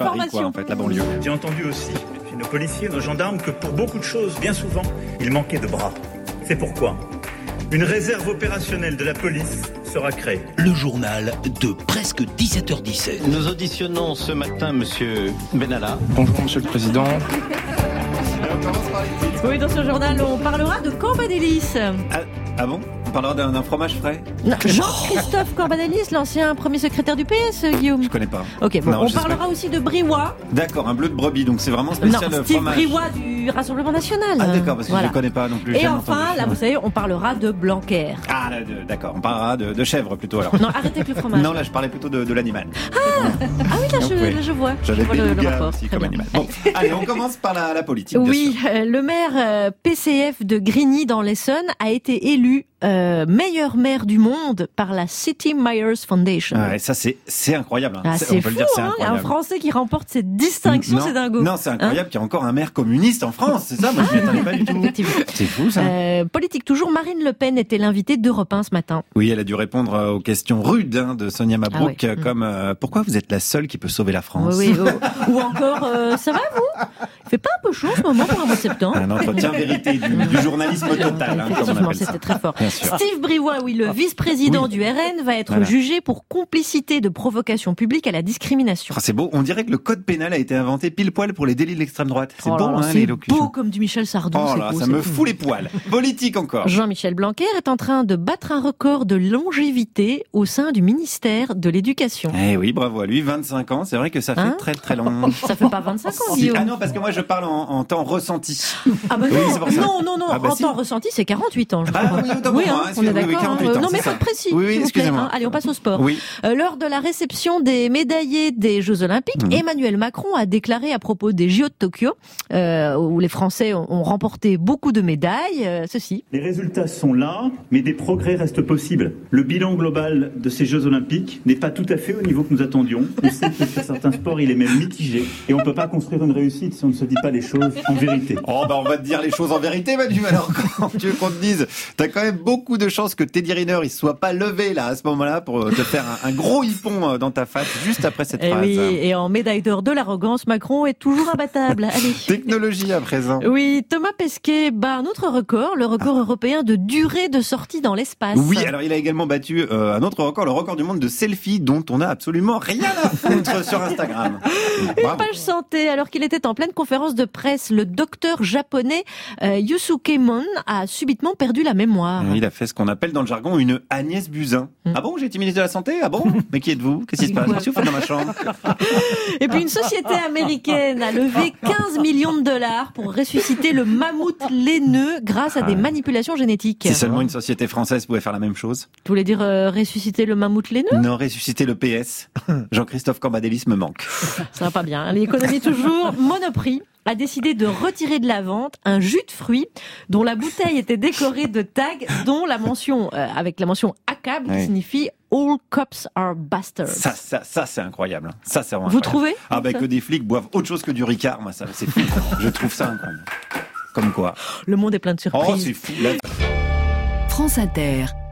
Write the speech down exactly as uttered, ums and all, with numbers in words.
Paris, quoi, en fait, la banlieue. J'ai entendu aussi chez nos policiers, nos gendarmes, que pour beaucoup de choses, bien souvent, il manquait de bras. C'est pourquoi une réserve opérationnelle de la police sera créée. Le journal de presque dix-sept heures dix-sept. Nous auditionnons ce matin Monsieur Benalla. Bonjour Monsieur le Président. Oui, dans ce journal, on parlera de Corbadélis. Ah, ah bon ? On parlera d'un, d'un fromage frais ? Non, Jean-Christophe Corbadélis, l'ancien premier secrétaire du P S, Guillaume. Je connais pas. Ok, bon, Non, on j'espère. parlera aussi de Briouat. D'accord, un bleu de brebis, donc c'est vraiment spécial non, le Steve fromage. Briouat du Rassemblement National. Ah d'accord, parce que Voilà. je ne connais pas non plus. Et jamais enfin, entendu. là, vous savez, on parlera de Blanquer. Ah là, de- d'accord, on parlera de, de chèvre plutôt alors. Non, arrêtez avec le fromage. Non, là je parlais plutôt de, de l'animal. Ah oui, là, je, Oui. là, je vois. J'avais je vois des le, le nougats rapport. aussi Très comme bien. animal. Bon, allez, on commence par la, la politique. bien Oui, sûr. euh, le maire euh, P C F de Grigny dans l'Essonne a été élu euh, meilleur maire du monde par la City Mayors Foundation. Ouais, ça c'est c'est incroyable. Hein. Ah, C'est- c'est on peut fou, le dire, c'est hein, incroyable. un Français qui remporte cette distinction, non, c'est dingo. Non, c'est incroyable qu'il y ait encore un maire communiste en France, c'est ça. Moi, je m'y attendais pas du tout. Effectivement. C'est fou ça. Euh, politique toujours, Marine Le Pen était l'invitée d'Europe un ce matin. Oui, elle a dû répondre euh, aux questions rudes hein, de Sonia Mabrouk, Ah ouais. euh, comme euh, pourquoi vous êtes la seule qui peut sauver la France. Oui, oui, ou, ou encore, euh, ça va vous Il fait pas un peu chaud en ce moment pour un mois de septembre. Un entretien vérité du, du journalisme total, hein, comme on Effectivement, appelle ça. c'était très fort. Bien sûr. Steve Briouat, oui, le vice-président Oui. du R N, va être Voilà. jugé pour complicité de provocation publique à la discrimination. Oh, c'est beau, on dirait que le code pénal a été inventé pile poil pour les délits de l'extrême droite. C'est Oh beau, là là, hein, c'est l'élocution. beau comme du Michel Sardou. Oh c'est là, beau, ça c'est me beau. fout les poils. Politique encore. Jean-Michel Blanquer est en train de battre un record de longévité au sein du ministère de l'Éducation. Eh oui, bravo à lui, vingt-cinq ans, c'est vrai que ça fait Hein très très long. Ça fait pas vingt-cinq ans, Si- Guillaume. Ah non, parce que moi je parle en, en temps ressenti. Ah bah Oui, non, c'est pour ça. non, non, non, Ah bah en si. temps ressenti, c'est quarante-huit ans, je Ah crois. oui, autant pour Oui, moi, hein, hein, on est oui, oui, d'accord. quarante-huit hein. ans, Non, c'est mais ça. faut être précis. Oui, oui, s'il vous plaît, excusez-moi. hein. Allez, on passe au sport. Oui. Euh, lors de la réception des médaillés des Jeux Olympiques, Mhm. Emmanuel Macron a déclaré à propos des J O de Tokyo, euh, où les Français ont, ont remporté beaucoup de médailles, euh, ceci. Les résultats sont là, mais des progrès restent possibles. Le bilan global de ces Jeux Olympiques n'est pas tout à fait au niveau que nous attendions. On sait que sur certains sports, il est même mitigé. Et on ne peut pas construire une réussite si on ne se dit pas les choses en vérité. Oh bah on va te dire les choses en vérité Manu, alors quand tu veux qu'on te dise, t'as quand même beaucoup de chances que Teddy Riner il se soit pas levé là à ce moment-là pour te faire un, un gros hippon dans ta face juste après cette Et phrase. oui, et en médaille d'or de l'arrogance, Macron est toujours imbattable. Allez. Technologie à présent. Oui, Thomas Pesquet bat un autre record, le record européen de durée de sortie dans l'espace. Oui, alors il a également battu euh, un autre record, le record du monde de selfie dont on a absolument rien à foutre sur Instagram. Bravo. Page santé, alors qu'il était en pleine conférence de presse, le docteur japonais euh, Yusuke Mon a subitement perdu la mémoire. Il a fait ce qu'on appelle dans le jargon une Agnès Buzyn. Mm. Ah bon, j'ai été ministre de la Santé? Ah bon? Mais qui êtes-vous? Qu'est-ce qui se passe? Qu'est-ce que vous faites dans ma chambre? Et puis une société américaine a levé quinze millions de dollars pour ressusciter le mammouth laineux grâce à des Ah. manipulations génétiques. Si seulement une société française pouvait faire la même chose. Tu voulais dire euh, ressusciter le mammouth laineux? Non, ressusciter le P S. Jean-Christophe Cambadélis me manque. Ça va pas bien. L'économie toujours. Monoprix a décidé de retirer de la vente un jus de fruits dont la bouteille était décorée de tags dont la mention, euh, avec la mention A C A B qui Oui. signifie All Cops Are Bastards. Ça, ça, ça, c'est incroyable. Ça, c'est vraiment Vous incroyable. trouvez Ah, bah, ça que des flics boivent autre chose que du Ricard, moi, ça, c'est fou. Je trouve ça incroyable. Comme quoi. Le monde est plein de Oh, surprises. c'est fou. Là, France Inter.